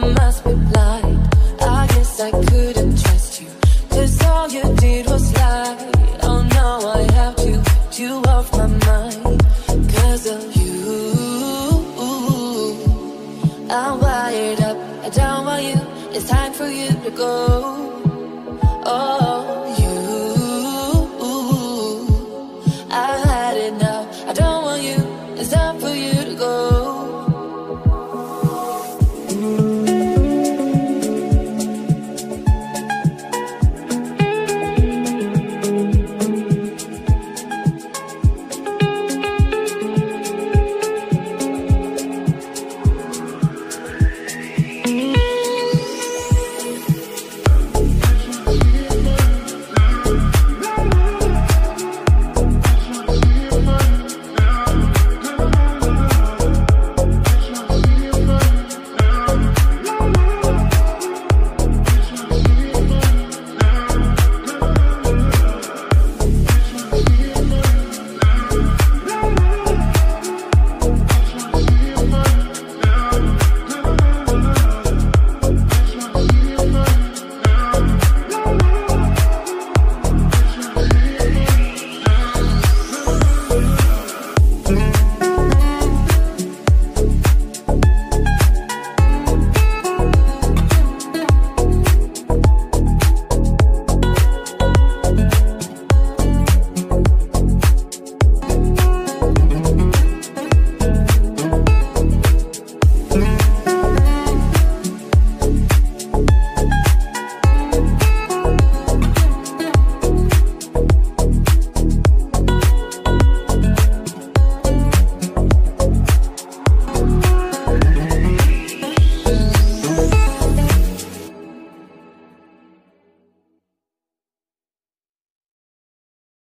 must be blind. I guess I couldn't trust you, 'cause all you did was lie. Oh no, I have to get you off my mind 'cause of you. I'm wired up, I don't want you. It's time for you to go.